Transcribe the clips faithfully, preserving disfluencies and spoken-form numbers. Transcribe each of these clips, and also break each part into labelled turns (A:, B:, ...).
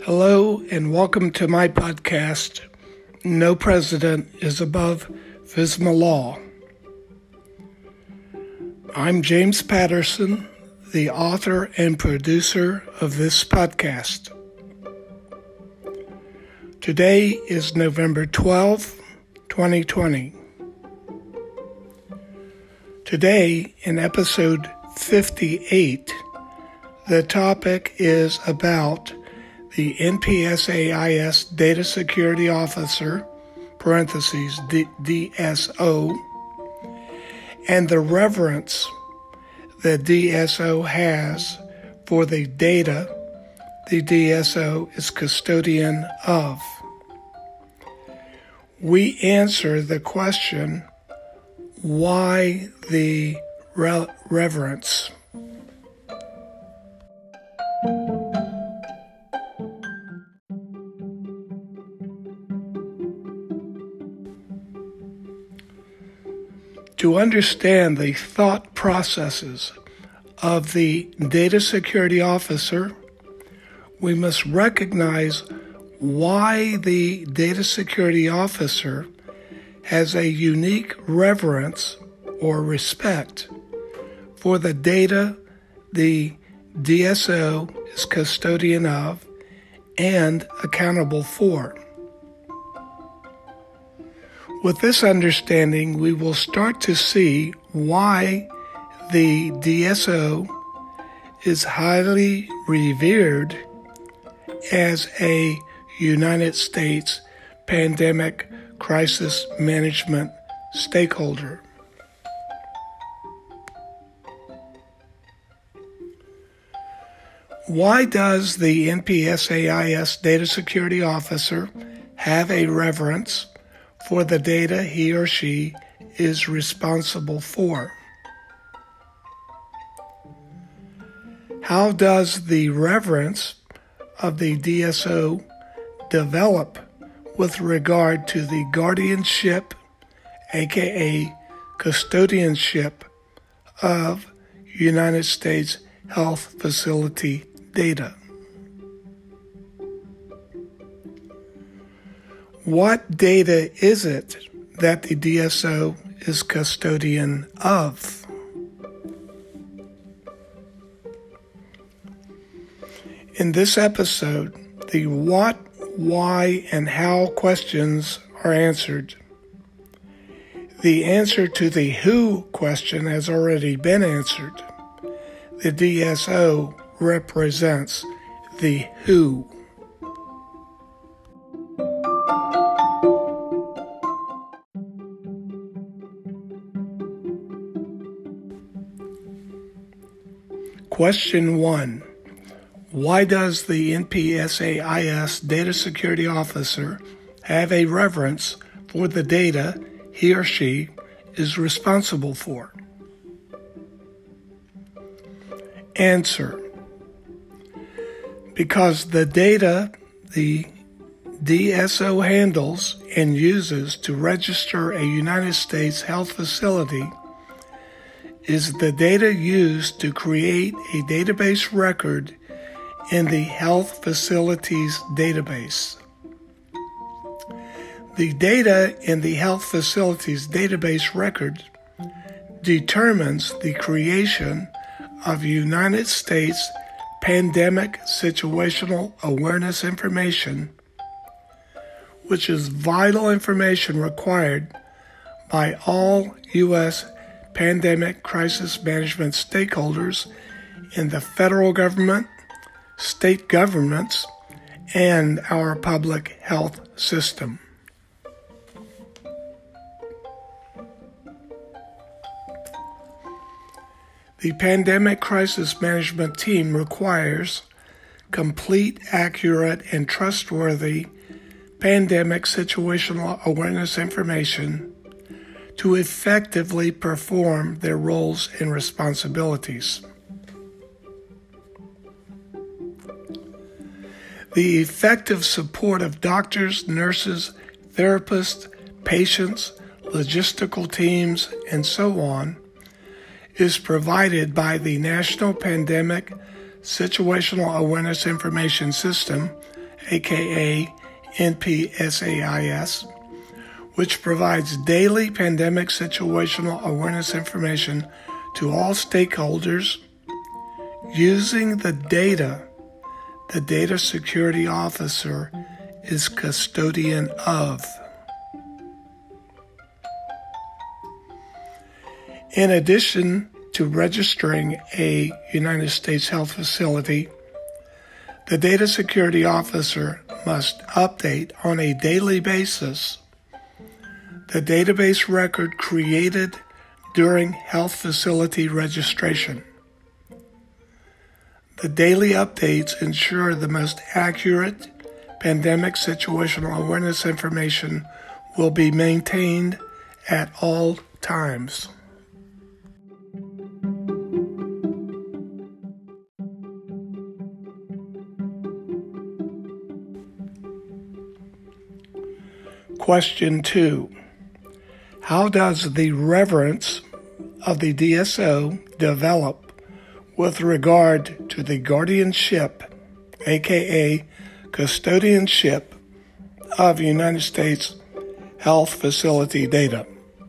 A: Hello and welcome to my podcast, No President is Above FSMA Law. I'm James Patterson, the author and producer of this podcast. Today is November twelfth, twenty twenty. Today, in episode fifty-eight, the topic is about the N P S A I S Data Security Officer, parentheses, D S O, and the reverence that D S O has for the data the D S O is custodian of. We answer the question, why the re- reverence? To understand the thought processes of the data security officer, we must recognize why the data security officer has a unique reverence or respect for the data the D S O is custodian of and accountable for. With this understanding, we will start to see why the D S O is highly revered as a United States pandemic crisis management stakeholder. Why does the N P S A I S Data Security Officer have a reverence for the data he or she is responsible for? How does the reverence of the D S O develop with regard to the guardianship, aka custodianship, of United States health facility data? What data is it that the D S O is custodian of? In this episode, the what, why, and how questions are answered. The answer to the who question has already been answered. The D S O represents the who. Question one. Why does the N P S A I S Data Security Officer have a reverence for the data he or she is responsible for? Answer. Because the data the D S O handles and uses to register a United States health facility is the data used to create a database record in the health facilities database. The data in the health facilities database record determines the creation of United States pandemic situational awareness information, which is vital information required by all U S pandemic crisis management stakeholders in the federal government, state governments, and our public health system. The Pandemic Crisis Management Team requires complete, accurate, and trustworthy pandemic situational awareness information to effectively perform their roles and responsibilities. The effective support of doctors, nurses, therapists, patients, logistical teams, and so on is provided by the National Pandemic Situational Awareness Information System, aka N P S A I S, which provides daily pandemic situational awareness information to all stakeholders using the data the Data Security Officer is custodian of. In addition to registering a United States health facility, the Data Security Officer must update on a daily basis the database record created during health facility registration. The daily updates ensure the most accurate pandemic situational awareness information will be maintained at all times. Question two. How does the reverence of the D S O develop with regard to the guardianship, aka custodianship, of United States health facility data?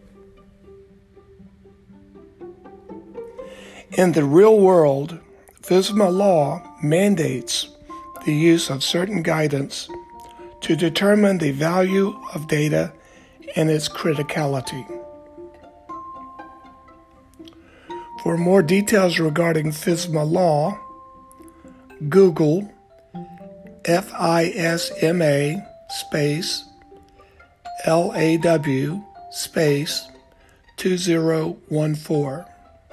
A: In the real world, FISMA law mandates the use of certain guidance to determine the value of data and its criticality. For more details regarding FISMA law, Google FISMA space L A W space two zero one four.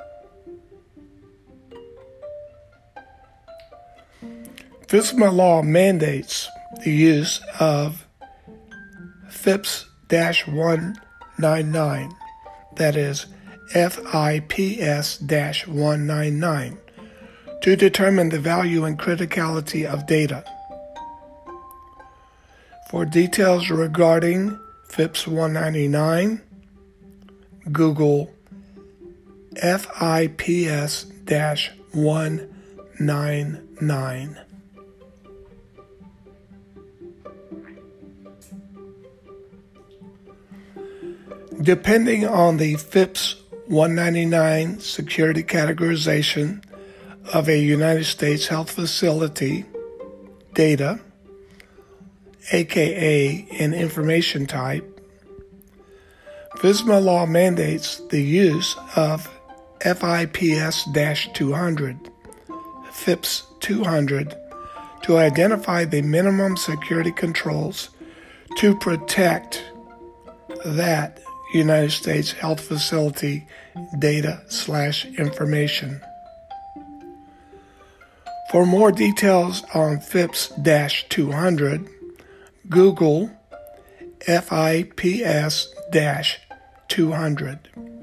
A: FISMA law mandates the use of FIPS one ninety-nine, that is FIPS one ninety-nine, to determine the value and criticality of data. For details regarding FIPS one ninety-nine, Google FIPS one ninety-nine. Depending on the FIPS one ninety-nine security categorization of a United States health facility data, aka an information type, FISMA law mandates the use of FIPS two hundred, FIPS two hundred, to identify the minimum security controls to protect that United States health facility data slash information. For more details on FIPS two hundred, Google FIPS two hundred.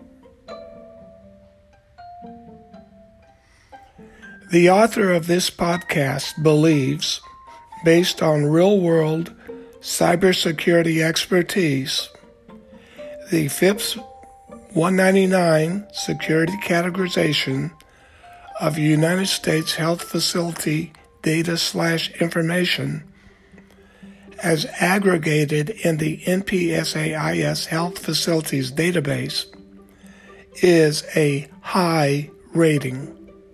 A: The author of this podcast believes, based on real-world cybersecurity expertise, the FIPS one ninety-nine security categorization of United States health facility data slash information as aggregated in the N P S A I S Health Facilities database is a high rating.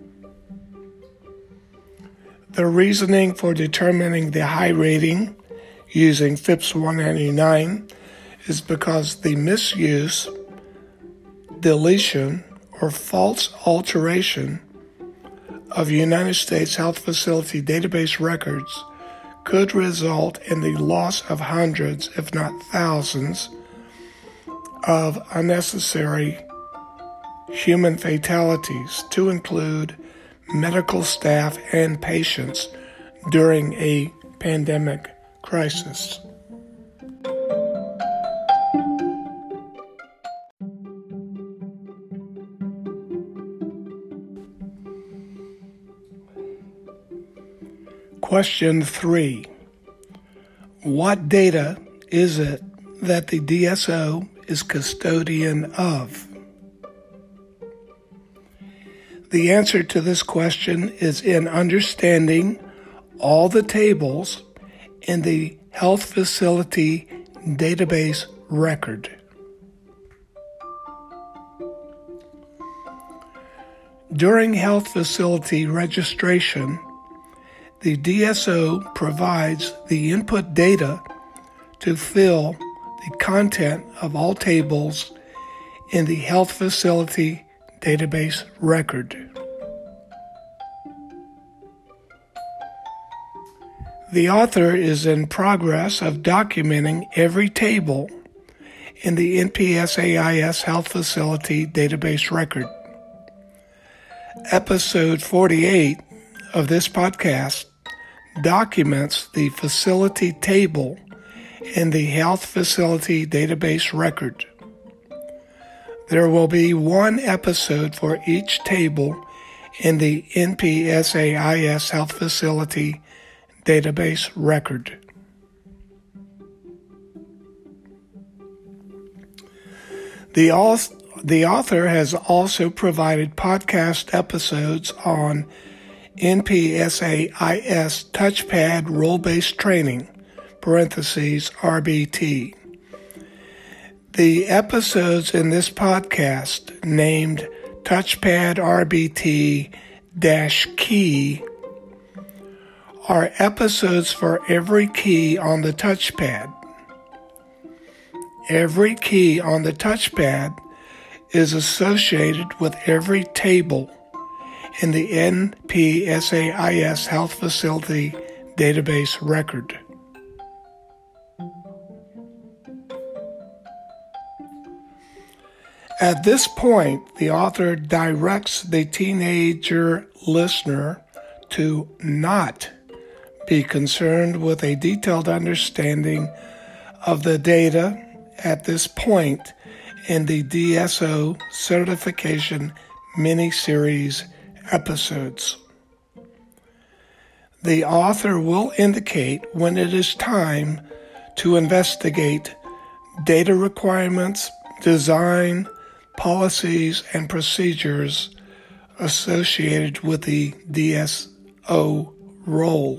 A: The reasoning for determining the high rating using FIPS one ninety-nine is because the misuse, deletion, or false alteration of United States health facility database records could result in the loss of hundreds, if not thousands, of unnecessary human fatalities, to include medical staff and patients during a pandemic crisis. Question three. What data is it that the D S O is custodian of? The answer to this question is in understanding all the tables in the health facility database record. During health facility registration, the D S O provides the input data to fill the content of all tables in the health facility database record. The author is in progress of documenting every table in the N P S A I S Health Facility Database record. Episode forty-eight of this podcast documents the facility table in the Health Facility Database record. There will be one episode for each table in the N P S A I S Health Facility Database record. The author, the author has also provided podcast episodes on N P S A I S Touchpad Role-Based Training, parentheses R B T. The episodes in this podcast, named Touchpad R B T Key, are episodes for every key on the touchpad. Every key on the touchpad is associated with every table in the N P S A I S Health Facility Database record. At this point, the author directs the teenager listener to not be concerned with a detailed understanding of the data at this point in the D S O certification mini-series episodes. The author will indicate when it is time to investigate data requirements, design, policies, and procedures associated with the D S O role.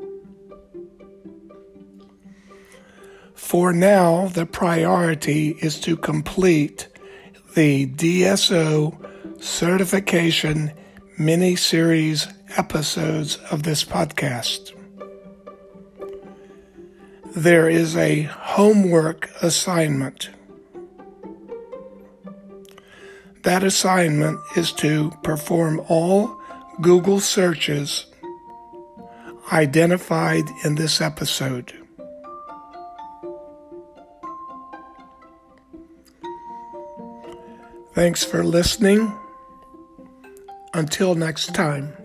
A: For now, the priority is to complete the D S O certification mini-series episodes of this podcast. There is a homework assignment. That assignment is to perform all Google searches identified in this episode. Thanks for listening. Until next time.